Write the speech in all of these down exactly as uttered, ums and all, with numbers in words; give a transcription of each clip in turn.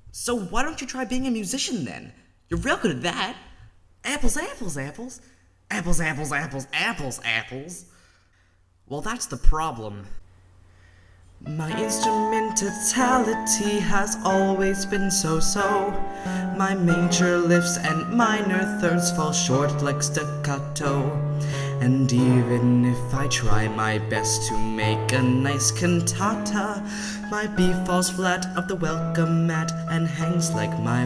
So why don't you try being a musician then? You're real good at that. Apples, apples, apples. Apples, apples, apples, apples, apples. Well, that's the problem. My instrumentality has always been so-so. My major lifts and minor thirds fall short like staccato. And even if I try my best to make a nice cantata, my B falls flat off the welcome mat and hangs like my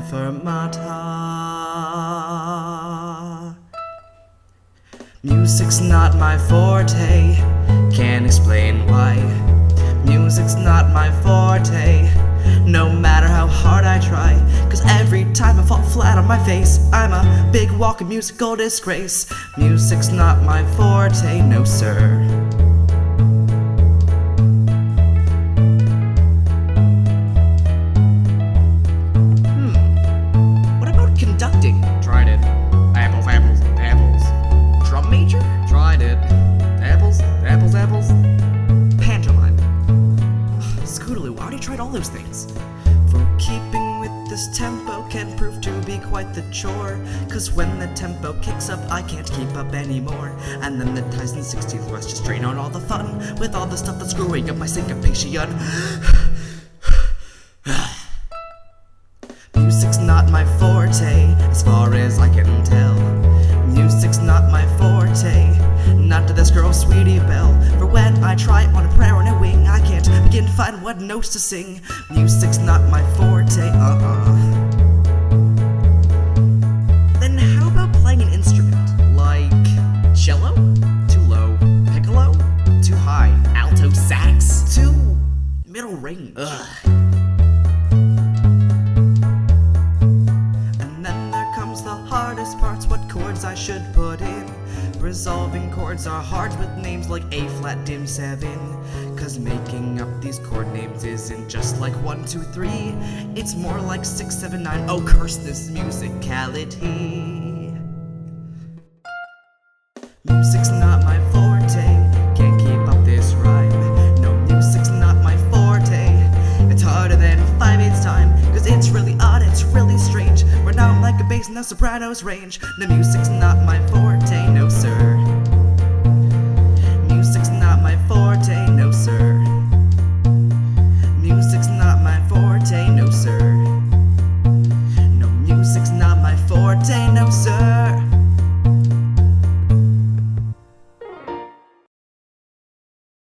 fermata. Music's not my forte, can't explain why. Music's not my forte, no matter how hard I try. Cause every time I fall flat on my face, I'm a big walking musical disgrace. Music's not my forte, no sir. Hmm, what about conducting? Tried it. Apples, apples, apples. Drum major? Tried it. Apples, apples, apples. Pantomime. Scootaloo, I already tried all those things. For keeping with this tempo can prove to be quite the chore. Cause when the tempo kicks up, I can't keep up anymore. And then the Tyson sixteenth West just drain out all the fun with all the stuff that's screwing up my syncopation. Music's not my forte, as far as I can tell. Music's not my forte, not to this girl Sweetie Belle. For when I try on a prayer on a wing, I can't begin to find what notes to sing. Music's not my forte, uh-uh. Then how about playing an instrument? Like cello? Too low. Piccolo? Too high. Alto sax? Too middle range. Ugh. Hardest parts, what chords I should put in. Resolving chords are hard with names like A flat dim seven. Cause making up these chord names isn't just like one, two, three. It's more like six, seven, nine. Oh, curse this musicality. Music's not my forte, can't keep up this rhyme. No, music's not my forte. It's harder than five eighths time. Cause it's really odd, it's really strange. Where now I'm like a bass in the soprano's range. The music's not my forte,